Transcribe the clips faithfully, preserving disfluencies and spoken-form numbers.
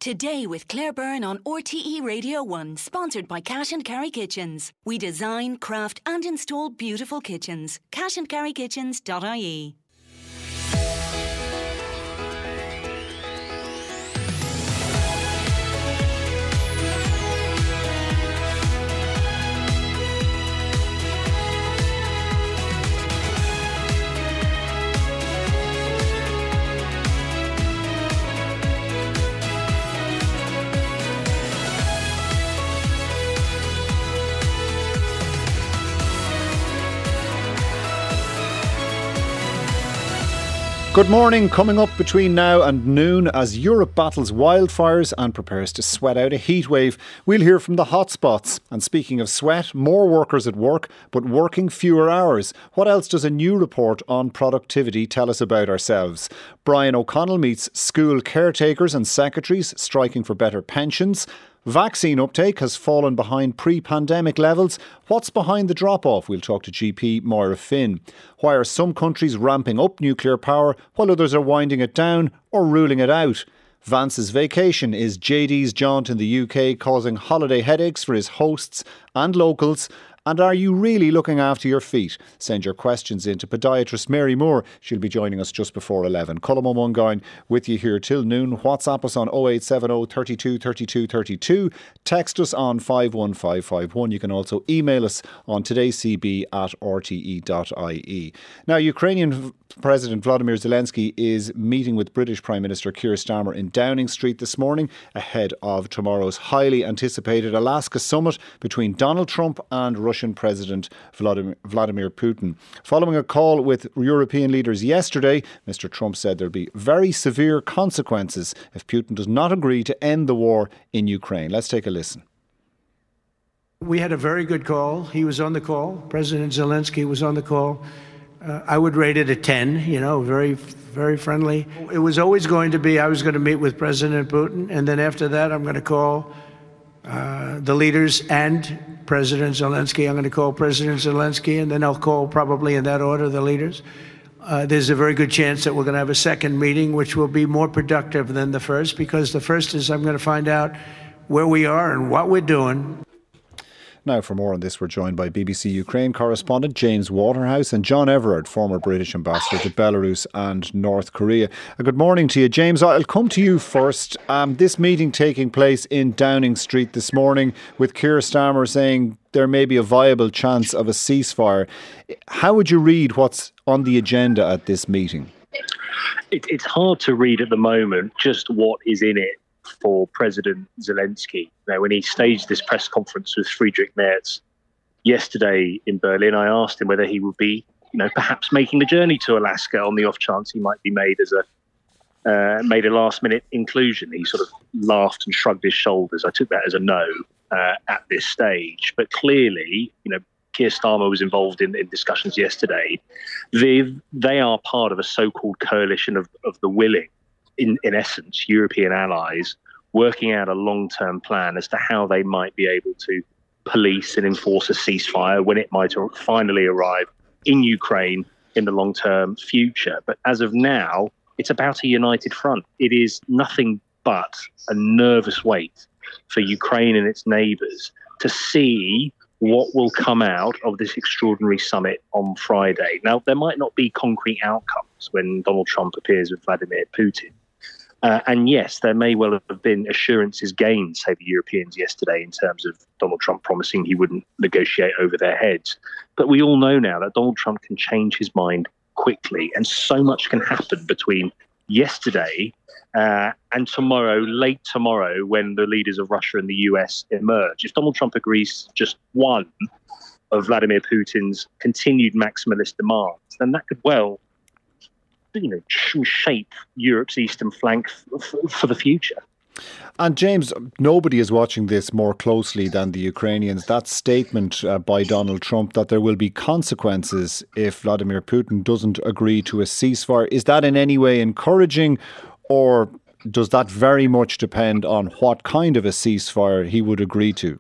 Today with Claire Byrne on R T E Radio one, sponsored by Cash and Carry Kitchens. We design, craft and install beautiful kitchens. cash and carry kitchens dot I E. Good morning. Coming up between now and noon, as Europe battles wildfires and prepares to sweat out a heatwave, we'll hear from the hotspots. And speaking of sweat, more workers at work, but working fewer hours. What else does a new report on productivity tell us about ourselves? Brian O'Connell meets school caretakers and secretaries striking for better pensions. Vaccine uptake has fallen behind pre-pandemic levels. What's behind the drop-off? We'll talk to G P Moira Finn. Why are some countries ramping up nuclear power while others are winding it down or ruling it out? Vance's vacation is J D's jaunt in the U K causing holiday headaches for his hosts and locals. And are you really looking after your feet? Send your questions in to podiatrist Mary Moore. She'll be joining us just before eleven. Colm O'Mungoyne with you here till noon. WhatsApp us on oh eight seven oh, thirty-two, thirty-two, thirty-two. Text us on five one five five one. You can also email us on todayscb at r t e dot i e. Now, Ukrainian President Vladimir Zelensky is meeting with British Prime Minister Keir Starmer in Downing Street this morning ahead of tomorrow's highly anticipated Alaska summit between Donald Trump and Russian President Vladimir, Vladimir Putin. Following a call with European leaders yesterday, Mr Trump said there'll be very severe consequences if Putin does not agree to end the war in Ukraine. Let's take a listen. We had a very good call. He was on the call. President Zelensky was on the call. Uh, I would rate it a ten, you know, very, very friendly. It was always going to be, I was going to meet with President Putin, and then after that, I'm going to call uh, the leaders and President Zelensky. I'm going to call President Zelensky, and then I'll call, probably in that order, the leaders. Uh, there's a very good chance that we're going to have a second meeting, which will be more productive than the first, because the first is I'm going to find out where we are and what we're doing. Now, for more on this, we're joined by B B C Ukraine correspondent James Waterhouse and John Everard, former British ambassador to Belarus and North Korea. Uh, good morning to you, James. I'll come to you first. Um, this meeting taking place in Downing Street this morning with Keir Starmer saying there may be a viable chance of a ceasefire. How would you read what's on the agenda at this meeting? It, it's hard to read at the moment just what is in it for President Zelensky. Now, when he staged this press conference with Friedrich Merz yesterday in Berlin, I asked him whether he would be, you know, perhaps making the journey to Alaska on the off chance he might be made as a uh, made a last minute inclusion. He sort of laughed and shrugged his shoulders. I took that as a no uh, at this stage. But clearly, you know, Keir Starmer was involved in, in discussions yesterday. They they are part of a so-called coalition of, of the willing. In, in essence, European allies working out a long-term plan as to how they might be able to police and enforce a ceasefire when it might finally arrive in Ukraine in the long-term future. But as of now, it's about a united front. It is nothing but a nervous wait for Ukraine and its neighbours to see what will come out of this extraordinary summit on Friday. Now, there might not be concrete outcomes when Donald Trump appears with Vladimir Putin. Uh, and yes, there may well have been assurances gained, say the Europeans yesterday, in terms of Donald Trump promising he wouldn't negotiate over their heads. But we all know now that Donald Trump can change his mind quickly, and so much can happen between yesterday uh, and tomorrow, late tomorrow, when the leaders of Russia and the U S emerge. If Donald Trump agrees just one of Vladimir Putin's continued maximalist demands, then that could well you know, shape Europe's eastern flank f- f- for the future. And James, nobody is watching this more closely than the Ukrainians. That statement uh, by Donald Trump that there will be consequences if Vladimir Putin doesn't agree to a ceasefire, is that in any way encouraging, or does that very much depend on what kind of a ceasefire he would agree to?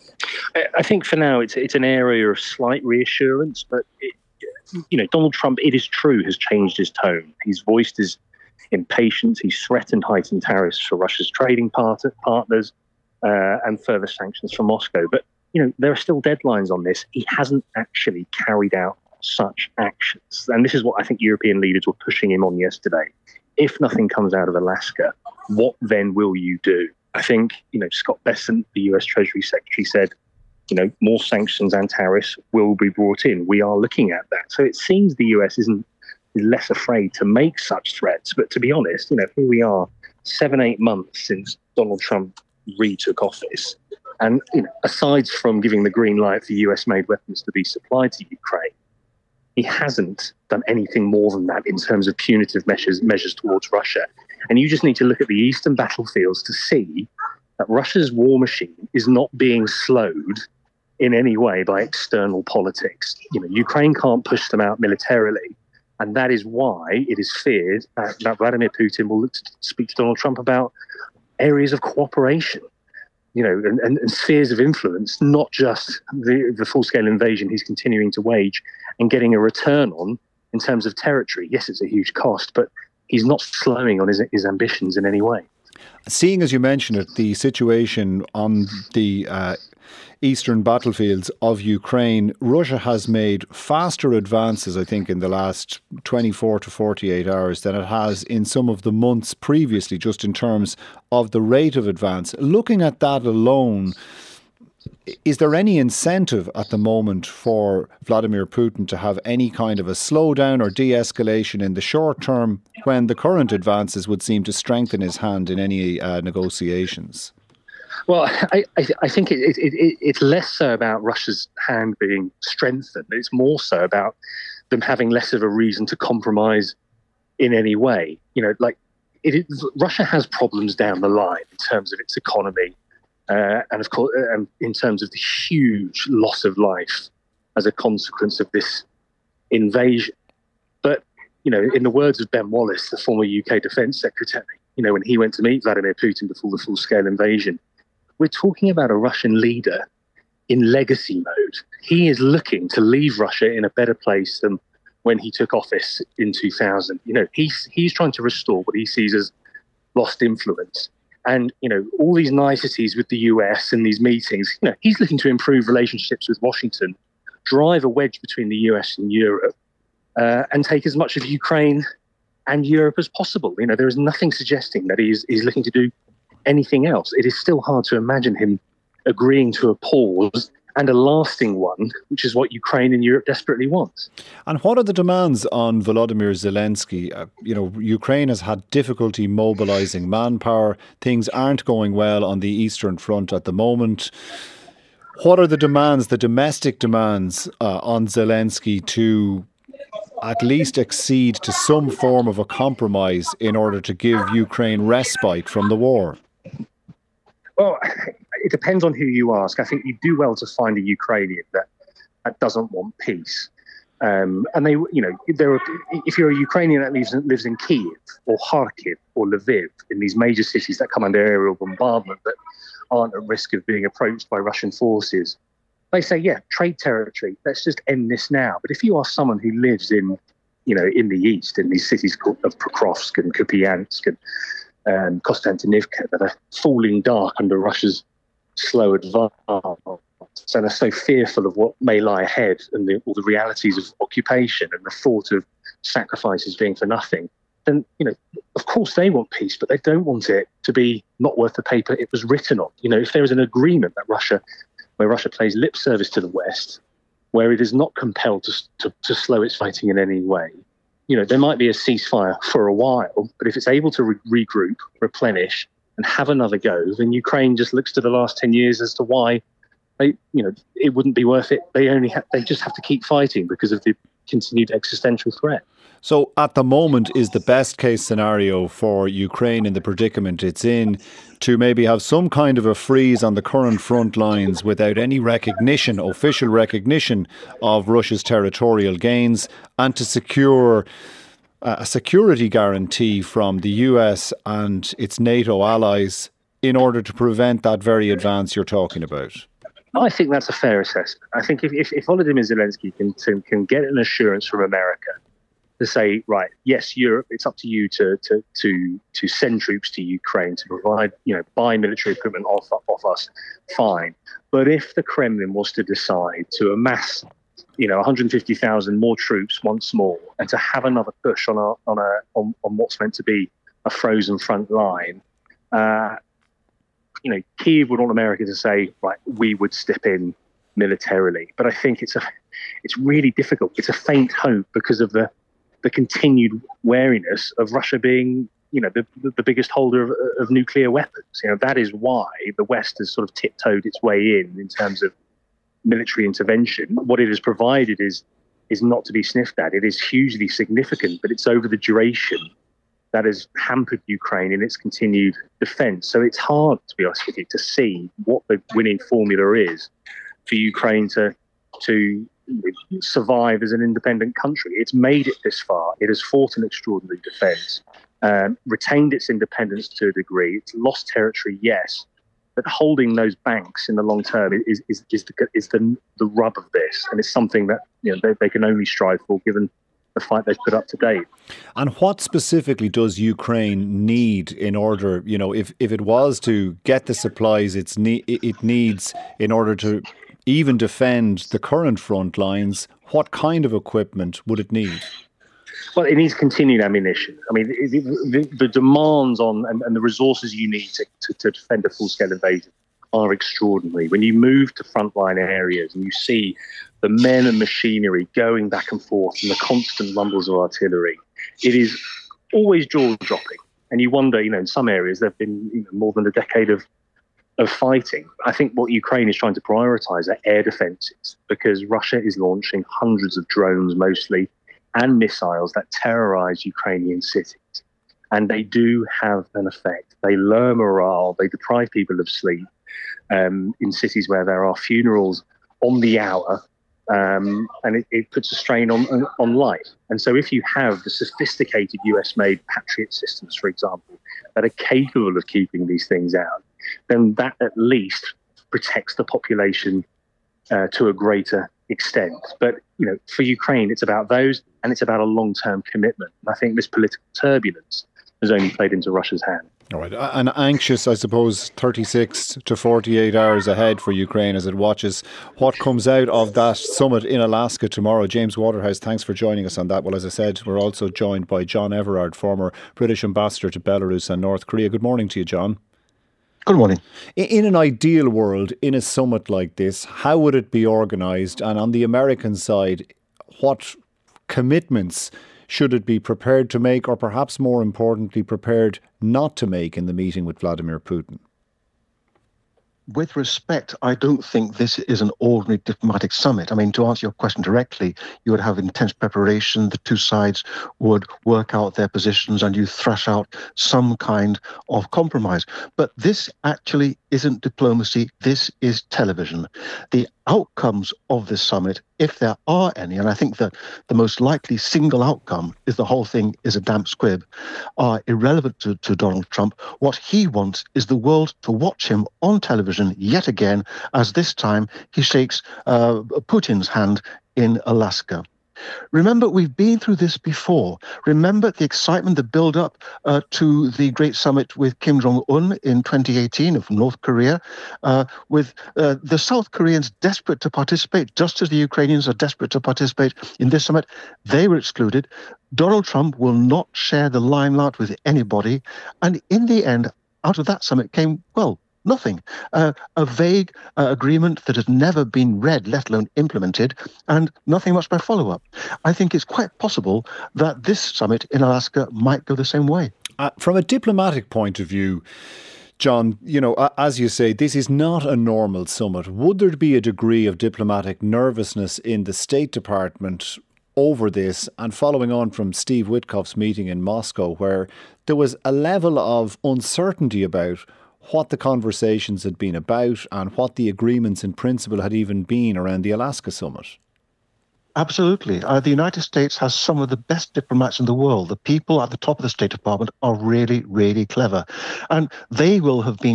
I think for now it's it's an area of slight reassurance, but it, you know, Donald Trump, it is true, has changed his tone. He's voiced his impatience. He's threatened heightened tariffs for Russia's trading part- partners uh, and further sanctions from Moscow. But, you know, there are still deadlines on this. He hasn't actually carried out such actions. And this is what I think European leaders were pushing him on yesterday. If nothing comes out of Alaska, what then will you do? I think, you know, Scott Bessent, the U S Treasury Secretary, said, you know, more sanctions and tariffs will be brought in. We are looking at that. So it seems the U S isn't is less afraid to make such threats. But to be honest, you know, here we are, seven, eight months since Donald Trump retook office. And, you know, aside from giving the green light for U S-made weapons to be supplied to Ukraine, he hasn't done anything more than that in terms of punitive measures measures towards Russia. And you just need to look at the eastern battlefields to see that Russia's war machine is not being slowed in any way by external politics. You know, Ukraine can't push them out militarily, and that is why it is feared that, that Vladimir Putin will look to speak to Donald Trump about areas of cooperation, you know, and, and, and spheres of influence, not just the, the full-scale invasion he's continuing to wage and getting a return on in terms of territory. Yes, it's a huge cost, but he's not slowing on his, his ambitions in any way. Seeing, as you mentioned it, the situation on the uh, eastern battlefields of Ukraine, Russia has made faster advances, I think, in the last twenty-four to forty-eight hours than it has in some of the months previously, just in terms of the rate of advance. Looking at that alone, is there any incentive at the moment for Vladimir Putin to have any kind of a slowdown or de-escalation in the short term when the current advances would seem to strengthen his hand in any uh, negotiations? Well, I, I, I think it, it, it, it's less so about Russia's hand being strengthened. It's more so about them having less of a reason to compromise in any way. You know, like it, it, Russia has problems down the line in terms of its economy. Uh, and of course, uh, in terms of the huge loss of life as a consequence of this invasion. But, you know, in the words of Ben Wallace, the former U K Defence Secretary, you know, when he went to meet Vladimir Putin before the full-scale invasion, we're talking about a Russian leader in legacy mode. He is looking to leave Russia in a better place than when he took office in two thousand. You know, he's, he's trying to restore what he sees as lost influence. And, you know, all these niceties with the U S and these meetings, you know, he's looking to improve relationships with Washington, drive a wedge between the U S and Europe, uh, and take as much of Ukraine and Europe as possible. You know, there is nothing suggesting that he's, he's looking to do anything else. It is still hard to imagine him agreeing to a pause and a lasting one, which is what Ukraine and Europe desperately want. And what are the demands on Volodymyr Zelensky? Uh, you know, Ukraine has had difficulty mobilising manpower. Things aren't going well on the Eastern Front at the moment. What are the demands, the domestic demands uh, on Zelensky to at least accede to some form of a compromise in order to give Ukraine respite from the war? Well, it depends on who you ask. I think you do well to find a Ukrainian that, that doesn't want peace. Um, and they, you know, there are, if you're a Ukrainian that lives, lives in Kyiv or Kharkiv or Lviv, in these major cities that come under aerial bombardment that aren't at risk of being approached by Russian forces, they say, yeah, trade territory, let's just end this now. But if you are someone who lives in, you know, in the east, in these cities called, of Pokrovsk and Kupiansk and um, Konstantinivka that are falling dark under Russia's slow advance, and are so fearful of what may lie ahead and the, all the realities of occupation and the thought of sacrifices being for nothing, then, you know, of course they want peace, but they don't want it to be not worth the paper it was written on. You know, if there is an agreement that Russia, where Russia plays lip service to the West, where it is not compelled to, to, to slow its fighting in any way, you know, there might be a ceasefire for a while, but if it's able to re- regroup, replenish, and have another go, then Ukraine just looks to the last ten years as to why they, you know, it wouldn't be worth it. They only ha- they just have to keep fighting because of the continued existential threat. So at the moment, is the best case scenario for Ukraine in the predicament it's in to maybe have some kind of a freeze on the current front lines without any recognition, official recognition of Russia's territorial gains, and to secure a security guarantee from the U S and its NATO allies in order to prevent that very advance you're talking about? I think that's a fair assessment. I think if, if, if Volodymyr Zelensky can, can get an assurance from America to say, right, yes, Europe, it's up to you to to to to send troops to Ukraine, to provide, you know, buy military equipment off off us, fine. But if the Kremlin was to decide to amass, you know, one hundred fifty thousand more troops once more, and to have another push on a on a on, on what's meant to be a frozen front line, uh, you know, Kyiv would want America to say, right, we would step in militarily. But I think it's a it's really difficult. It's a faint hope because of the the continued wariness of Russia being, you know, the, the biggest holder of, of nuclear weapons. You know, that is why the West has sort of tiptoed its way in in terms of military intervention. What it has provided is is not to be sniffed at. It is hugely significant, but it's over the duration that has hampered Ukraine in its continued defense. So it's hard, to be honest with you, to see what the winning formula is for Ukraine to to survive as an independent country. It's made it this far. It has fought an extraordinary defense, um, retained its independence to a degree. It's lost territory, yes, but holding those banks in the long term is is is the is the, the rub of this, and it's something that, you know, they, they can only strive for given the fight they've put up to date. And what specifically does Ukraine need in order, you know, if, if it was to get the supplies it's ne- it needs in order to even defend the current front lines, what kind of equipment would it need? Well, it needs continued ammunition. I mean, the, the, the demands on and, and the resources you need to, to, to defend a full-scale invasion are extraordinary. When you move to frontline areas and you see the men and machinery going back and forth and the constant rumbles of artillery, it is always jaw-dropping. And you wonder, you know, in some areas there have been, you know, more than a decade of of fighting. I think what Ukraine is trying to prioritize are air defenses, because Russia is launching hundreds of drones mostly and missiles that terrorize Ukrainian cities. And they do have an effect. They lower morale, they deprive people of sleep um, in cities where there are funerals on the hour, um, and it, it puts a strain on, on, on life. And so if you have the sophisticated U S-made Patriot systems, for example, that are capable of keeping these things out, then that at least protects the population uh, to a greater extent. But, you know, for Ukraine, it's about those, and it's about a long-term commitment. And I think this political turbulence has only played into Russia's hand. All right. And anxious, I suppose, thirty-six to forty-eight hours ahead for Ukraine as it watches what comes out of that summit in Alaska tomorrow. James Waterhouse, thanks for joining us on that. Well, as I said, we're also joined by John Everard, former British ambassador to Belarus and North Korea. Good morning to you, John. Good morning. In an ideal world, in a summit like this, how would it be organised? And on the American side, what commitments should it be prepared to make, or perhaps more importantly, prepared not to make in the meeting with Vladimir Putin? With respect, I don't think this is an ordinary diplomatic summit. I mean, to answer your question directly, you would have intense preparation. The two sides would work out their positions and you thrash out some kind of compromise. But this actually isn't diplomacy. This is television. The outcomes of this summit, if there are any, and I think that the most likely single outcome is the whole thing is a damp squib, are irrelevant to, to Donald Trump. What he wants is the world to watch him on television yet again, as this time he shakes uh, Putin's hand in Alaska. Remember, we've been through this before. Remember the excitement, the build-up uh, to the great summit with Kim Jong-un in twenty eighteen of North Korea, uh, with uh, the South Koreans desperate to participate, just as the Ukrainians are desperate to participate in this summit. They were excluded. Donald Trump will not share the limelight with anybody. And in the end, out of that summit came, well, nothing. Uh, a vague uh, agreement that has never been read, let alone implemented, and nothing much by follow-up. I think it's quite possible that this summit in Alaska might go the same way. Uh, from a diplomatic point of view, John, you know, as you say, this is not a normal summit. Would there be a degree of diplomatic nervousness in the State Department over this, and following on from Steve Witkoff's meeting in Moscow, where there was a level of uncertainty about what the conversations had been about and what the agreements in principle had even been around the Alaska summit? Absolutely. Uh, the United States has some of the best diplomats in the world. The people at the top of the State Department are really, really clever. And they will have been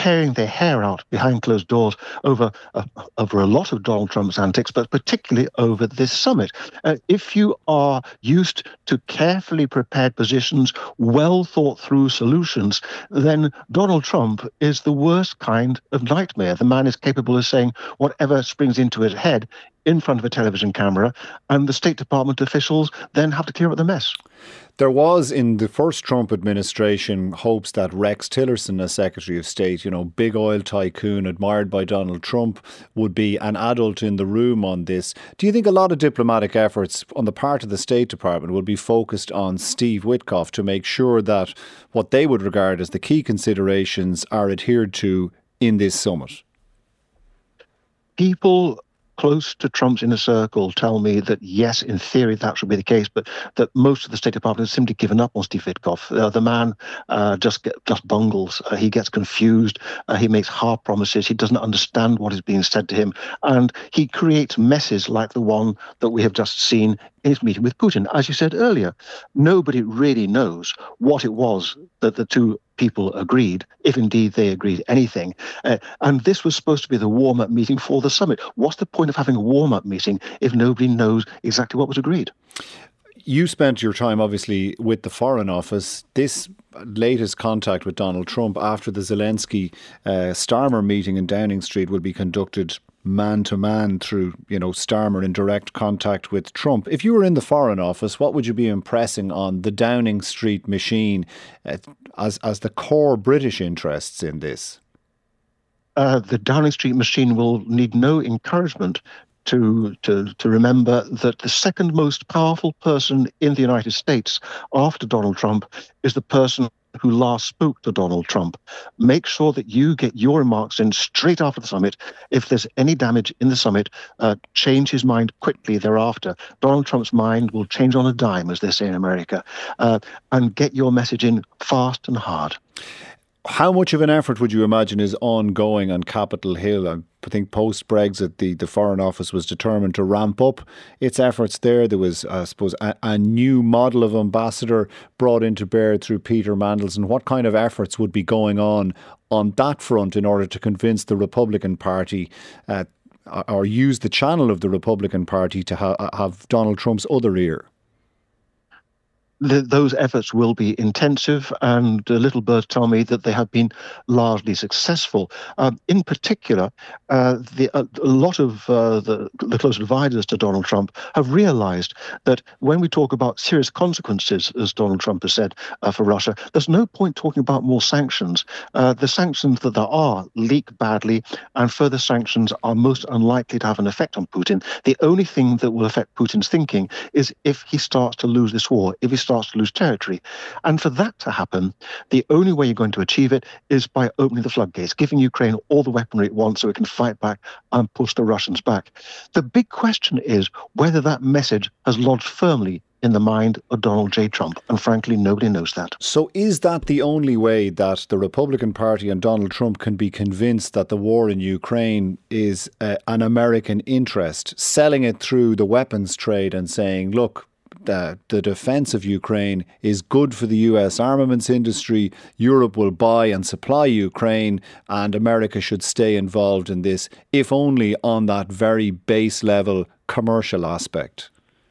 tearing their hair out behind closed doors over uh, over a lot of Donald Trump's antics, but particularly over this summit. Uh, if you are used to carefully prepared positions, well thought through solutions, then Donald Trump is the worst kind of nightmare. The man is capable of saying whatever springs into his head in front of a television camera, and the State Department officials then have to clear up the mess. There was, in the first Trump administration, hopes that Rex Tillerson, as Secretary of State, you know, big oil tycoon admired by Donald Trump, would be an adult in the room on this. Do you think a lot of diplomatic efforts on the part of the State Department will be focused on Steve Witkoff to make sure that what they would regard as the key considerations are adhered to in this summit? People close to Trump's inner circle tell me that, yes, in theory, that should be the case, but that most of the State Department has simply given up on Steve Witkoff. Uh, the man uh, just get, just bungles. Uh, he gets confused. Uh, he makes hard promises. He doesn't understand what is being said to him. And he creates messes like the one that we have just seen in his meeting with Putin. As you said earlier, nobody really knows what it was that the two people agreed, if indeed they agreed anything. Uh, and this was supposed to be the warm-up meeting for the summit. What's the point of having a warm-up meeting if nobody knows exactly what was agreed? You spent your time, obviously, with the Foreign Office. This latest contact with Donald Trump after the Zelensky uh, Starmer meeting in Downing Street will be conducted man to man through, you know, Starmer in direct contact with Trump. If you were in the Foreign Office, what would you be impressing on the Downing Street machine uh, as as the core British interests in this? Uh, the Downing Street machine will need no encouragement to, to, to remember that the second most powerful person in the United States after Donald Trump is the person who last spoke to Donald Trump. Make sure that you get your remarks in straight after the summit. If there's any damage in the summit, uh, change his mind quickly thereafter. Donald Trump's mind will change on a dime, as they say in America. Uh, and get your message in fast and hard. How much of an effort would you imagine is ongoing on Capitol Hill? I think post-Brexit, the, the Foreign Office was determined to ramp up its efforts there. There was, I suppose, a, a new model of ambassador brought into bear through Peter Mandelson. What kind of efforts would be going on on that front in order to convince the Republican Party uh, or use the channel of the Republican Party to ha- have Donald Trump's other ear? The, those efforts will be intensive, and uh, little birds tell me that they have been largely successful. Um, in particular, uh, the, uh, a lot of uh, the, the close advisors to Donald Trump have realized that when we talk about serious consequences, as Donald Trump has said, uh, for Russia, there's no point talking about more sanctions. Uh, the sanctions that there are leak badly, and further sanctions are most unlikely to have an effect on Putin. The only thing that will affect Putin's thinking is if he starts to lose this war, if he starts starts to lose territory. And for that to happen, the only way you're going to achieve it is by opening the floodgates, giving Ukraine all the weaponry it wants so it can fight back and push the Russians back. The big question is whether that message has lodged firmly in the mind of Donald J. Trump. And frankly, nobody knows that. So is that the only way that the Republican Party and Donald Trump can be convinced that the war in Ukraine is uh, an American interest, selling it through the weapons trade and saying, look, The, the defence of Ukraine is good for the U S armaments industry. Europe will buy and supply Ukraine, and America should stay involved in this, if only on that very base level commercial aspect?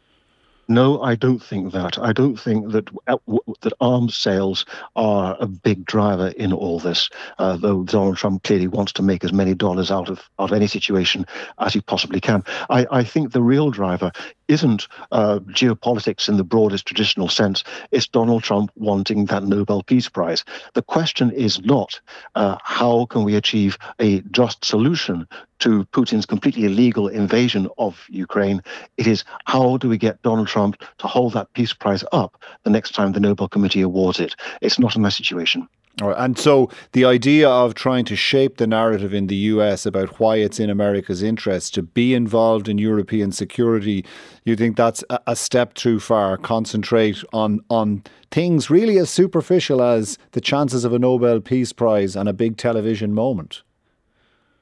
No, I don't think that. I don't think that that arms sales are a big driver in all this, uh, though Donald Trump clearly wants to make as many dollars out of, out of any situation as he possibly can. I, I think the real driver isn't uh, geopolitics in the broadest traditional sense. It's Donald Trump wanting that Nobel Peace Prize. The question is not uh, how can we achieve a just solution to Putin's completely illegal invasion of Ukraine. It is how do we get Donald Trump to hold that peace prize up the next time the Nobel Committee awards it. It's not a nice situation. All right. And so the idea of trying to shape the narrative in the U S about why it's in America's interest to be involved in European security, you think that's a step too far? Concentrate on, on things really as superficial as the chances of a Nobel Peace Prize and a big television moment?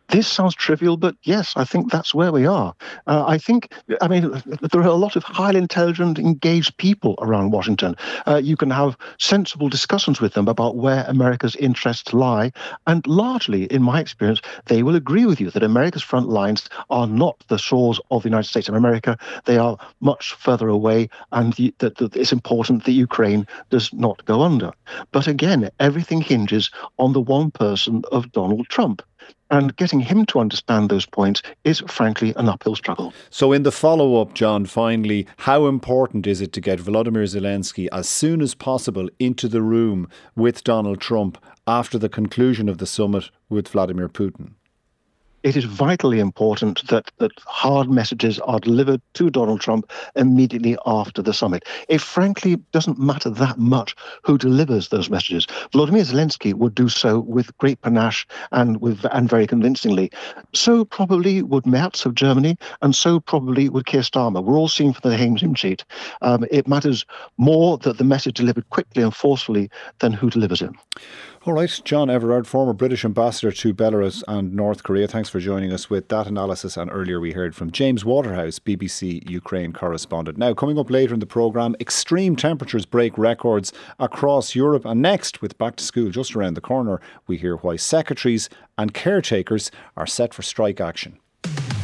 This sounds trivial, but yes, I think that's where we are. Uh, I think, I mean, there are a lot of highly intelligent, engaged people around Washington. Uh, you can have sensible discussions with them about where America's interests lie. And largely, in my experience, they will agree with you that America's front lines are not the shores of the United States of America. They are much further away, and the, that, that it's important that Ukraine does not go under. But again, everything hinges on the one person of Donald Trump. And getting him to understand those points is, frankly, an uphill struggle. So in the follow-up, John, finally, how important is it to get Volodymyr Zelensky as soon as possible into the room with Donald Trump after the conclusion of the summit with Vladimir Putin? It is vitally important that, that hard messages are delivered to Donald Trump immediately after the summit. It frankly doesn't matter that much who delivers those messages. Volodymyr Zelensky would do so with great panache and with and very convincingly. So probably would Merz of Germany, and so probably would Keir Starmer. We're all seeing for the Hames hymn sheet. Um, it matters more that the message delivered quickly and forcefully than who delivers it. All right, John Everard, former British ambassador to Belarus and North Korea. Thanks for joining us with that analysis. And earlier we heard from James Waterhouse, B B C Ukraine correspondent. Now, coming up later in the programme, extreme temperatures break records across Europe. And next, with back to school just around the corner, we hear why secretaries and caretakers are set for strike action.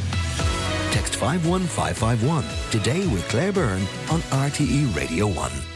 Text five one five five one today with Claire Byrne on R T E Radio one.